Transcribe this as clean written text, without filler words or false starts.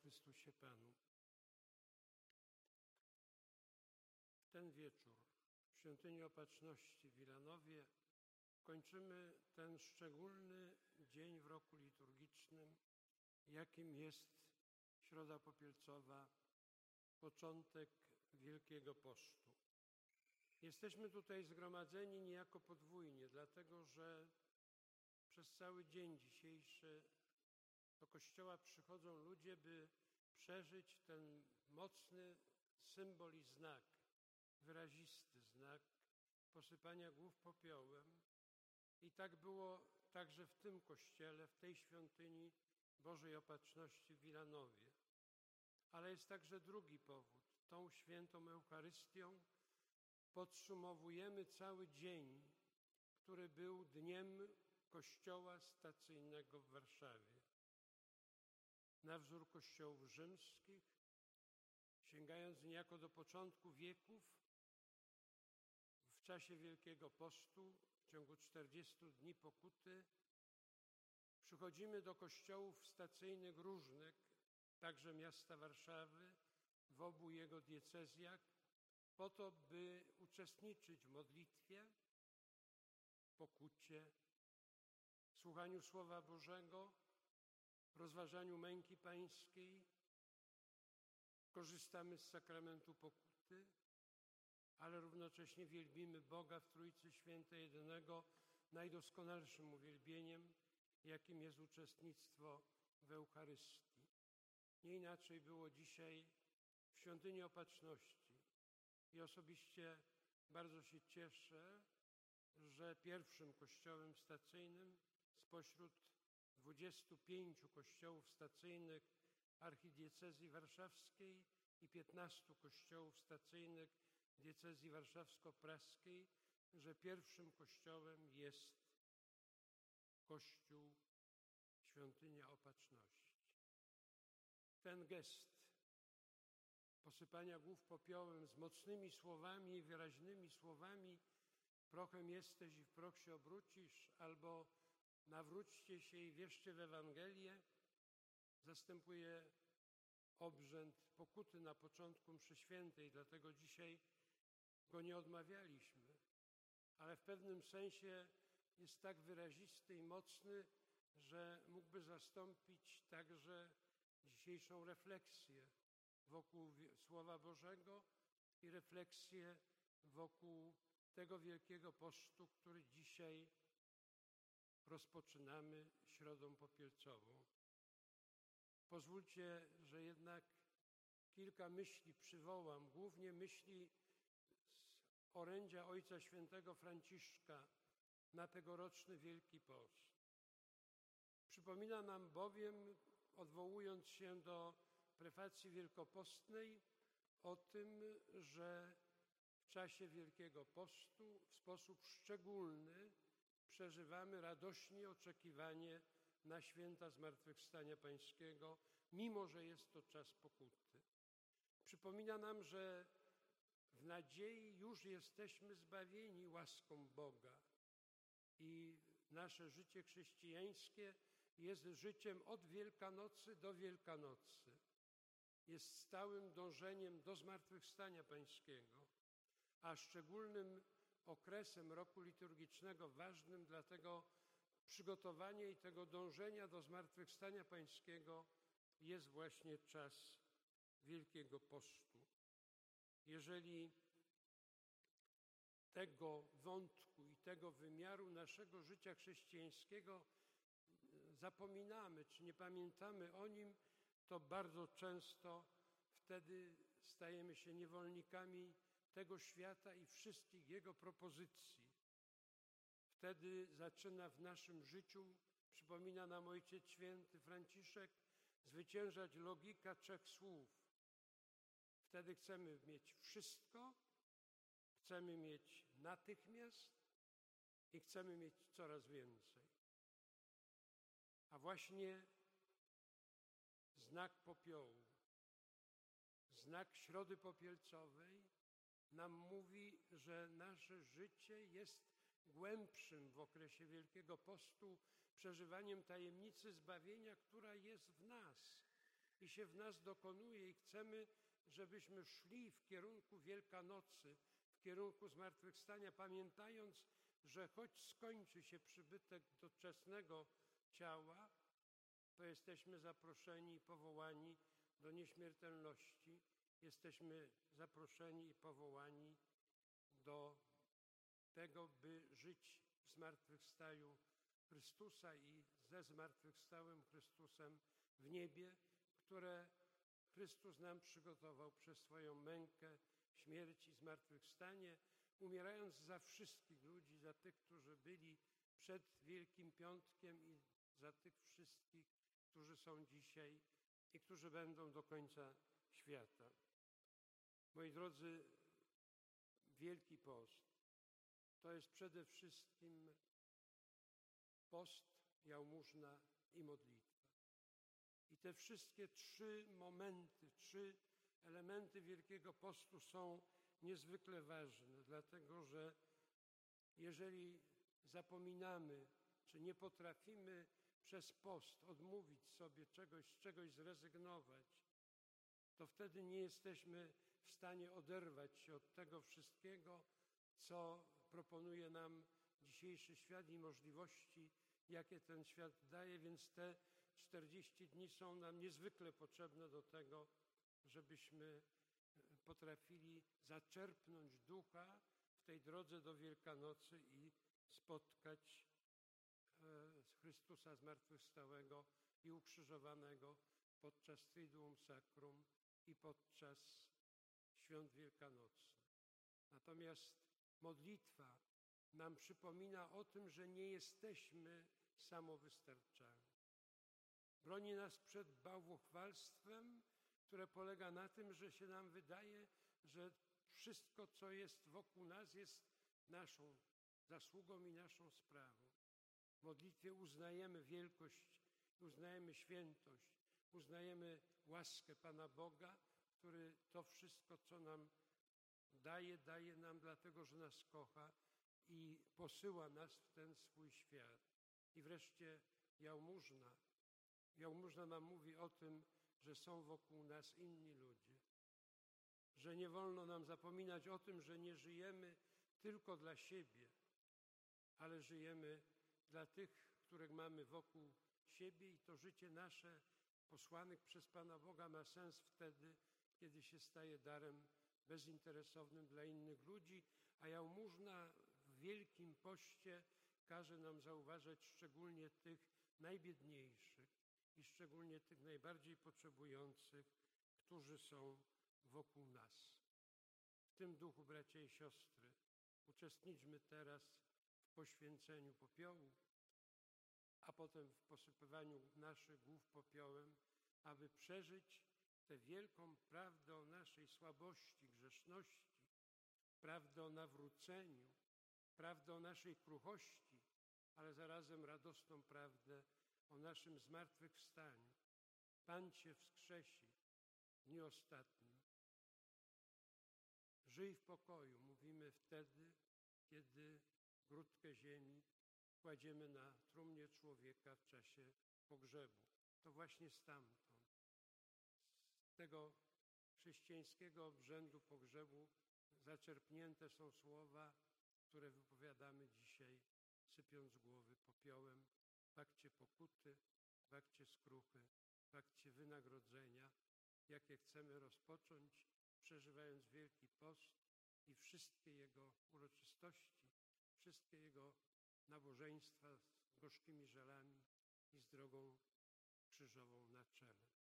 Chrystusie Panu. W ten wieczór w Świątyni Opatrzności w Wilanowie kończymy ten szczególny dzień w roku liturgicznym, jakim jest Środa Popielcowa, początek Wielkiego Postu. Jesteśmy tutaj zgromadzeni niejako podwójnie, dlatego że przez cały dzień dzisiejszy do Kościoła przychodzą ludzie, by przeżyć ten mocny symbol i znak, wyrazisty znak posypania głów popiołem. I tak było także w tym kościele, w tej świątyni Bożej Opatrzności w Wilanowie. Ale jest także drugi powód. Tą świętą Eucharystią podsumowujemy cały dzień, który był dniem Kościoła Stacyjnego w Warszawie. Na wzór kościołów rzymskich, sięgając niejako do początku wieków, w czasie Wielkiego Postu, w ciągu 40 dni pokuty, przychodzimy do kościołów stacyjnych różnych, także miasta Warszawy, w obu jego diecezjach, po to, by uczestniczyć w modlitwie, pokucie, słuchaniu Słowa Bożego, rozważaniu męki pańskiej, korzystamy z sakramentu pokuty, ale równocześnie wielbimy Boga w Trójcy Świętej jedynego najdoskonalszym uwielbieniem, jakim jest uczestnictwo w Eucharystii. Nie inaczej było dzisiaj w Świątyni Opatrzności i osobiście bardzo się cieszę, że pierwszym kościołem stacyjnym spośród 25 kościołów stacyjnych archidiecezji warszawskiej i 15 kościołów stacyjnych diecezji warszawsko-praskiej, że pierwszym kościołem jest Kościół Świątynia Opatrzności. Ten gest posypania głów popiołem z mocnymi słowami i wyraźnymi słowami prochem jesteś i w proch się obrócisz, albo nawróćcie się i wierzcie w Ewangelię, zastępuje obrzęd pokuty na początku mszy świętej, dlatego dzisiaj go nie odmawialiśmy, ale w pewnym sensie jest tak wyrazisty i mocny, że mógłby zastąpić także dzisiejszą refleksję wokół Słowa Bożego i refleksję wokół tego Wielkiego Postu, który dzisiaj rozpoczynamy Środą Popielcową. Pozwólcie, że jednak kilka myśli przywołam, głównie myśli z orędzia Ojca Świętego Franciszka na tegoroczny Wielki Post. Przypomina nam bowiem, odwołując się do prefacji wielkopostnej, o tym, że w czasie Wielkiego Postu w sposób szczególny przeżywamy radośnie oczekiwanie na święta Zmartwychwstania Pańskiego, mimo że jest to czas pokuty. Przypomina nam, że w nadziei już jesteśmy zbawieni łaską Boga i nasze życie chrześcijańskie jest życiem od Wielkanocy do Wielkanocy. Jest stałym dążeniem do Zmartwychwstania Pańskiego, a szczególnym okresem roku liturgicznego, ważnym dla tego przygotowania i tego dążenia do Zmartwychwstania Pańskiego jest właśnie czas Wielkiego Postu. Jeżeli tego wątku i tego wymiaru naszego życia chrześcijańskiego zapominamy, czy nie pamiętamy o nim, to bardzo często wtedy stajemy się niewolnikami tego świata i wszystkich jego propozycji. Wtedy zaczyna w naszym życiu, przypomina nam Ojciec Święty Franciszek, zwyciężać logika 3 słów. Wtedy chcemy mieć wszystko, chcemy mieć natychmiast i chcemy mieć coraz więcej. A właśnie znak popiołu, znak Środy Popielcowej nam mówi, że nasze życie jest głębszym w okresie Wielkiego Postu przeżywaniem tajemnicy zbawienia, która jest w nas. I się w nas dokonuje i chcemy, żebyśmy szli w kierunku Wielkanocy, w kierunku zmartwychwstania, pamiętając, że choć skończy się przybytek doczesnego ciała, to jesteśmy zaproszeni i powołani do nieśmiertelności. Jesteśmy zaproszeni i powołani do tego, by żyć w zmartwychwstaniu Chrystusa i ze zmartwychwstałym Chrystusem w niebie, które Chrystus nam przygotował przez swoją mękę, śmierć i zmartwychwstanie, umierając za wszystkich ludzi, za tych, którzy byli przed Wielkim Piątkiem i za tych wszystkich, którzy są dzisiaj i którzy będą do końca świata. Moi drodzy, Wielki Post to jest przede wszystkim post, jałmużna i modlitwa. I te wszystkie trzy momenty, trzy elementy Wielkiego Postu są niezwykle ważne, dlatego że jeżeli zapominamy, czy nie potrafimy przez post odmówić sobie czegoś, z czegoś zrezygnować, to wtedy nie jesteśmy w stanie oderwać się od tego wszystkiego, co proponuje nam dzisiejszy świat i możliwości, jakie ten świat daje, więc te 40 dni są nam niezwykle potrzebne do tego, żebyśmy potrafili zaczerpnąć ducha w tej drodze do Wielkanocy i spotkać Chrystusa zmartwychwstałego i ukrzyżowanego podczas Triduum Sacrum i podczas świąt wielkanocnych. Natomiast modlitwa nam przypomina o tym, że nie jesteśmy samowystarczalni. Broni nas przed bałwochwalstwem, które polega na tym, że się nam wydaje, że wszystko, co jest wokół nas, jest naszą zasługą i naszą sprawą. W modlitwie uznajemy wielkość, uznajemy świętość, uznajemy łaskę Pana Boga, który to wszystko, co nam daje, daje nam dlatego, że nas kocha i posyła nas w ten swój świat. I wreszcie jałmużna. Jałmużna nam mówi o tym, że są wokół nas inni ludzie, że nie wolno nam zapominać o tym, że nie żyjemy tylko dla siebie, ale żyjemy dla tych, których mamy wokół siebie i to życie nasze, posłanych przez Pana Boga, ma sens wtedy, kiedy się staje darem bezinteresownym dla innych ludzi, a jałmużna w Wielkim Poście każe nam zauważać szczególnie tych najbiedniejszych i szczególnie tych najbardziej potrzebujących, którzy są wokół nas. W tym duchu, bracia i siostry, uczestniczmy teraz w poświęceniu popiołu, a potem w posypywaniu naszych głów popiołem, aby przeżyć tę wielką prawdę o naszej słabości, grzeszności, prawdę o nawróceniu, prawdę o naszej kruchości, ale zarazem radosną prawdę o naszym zmartwychwstaniu. Pan Cię wskrzesi w dniu ostatnim. Żyj w pokoju, mówimy wtedy, kiedy grudkę ziemi kładziemy na trumnie człowieka w czasie pogrzebu. To właśnie stamtąd, z tego chrześcijańskiego obrzędu pogrzebu zaczerpnięte są słowa, które wypowiadamy dzisiaj, sypiąc głowy popiołem w akcie pokuty, w akcie skruchy, w akcie wynagrodzenia, jakie chcemy rozpocząć, przeżywając Wielki Post i wszystkie jego uroczystości, wszystkie jego nabożeństwa z gorzkimi żalami i z drogą krzyżową na czele.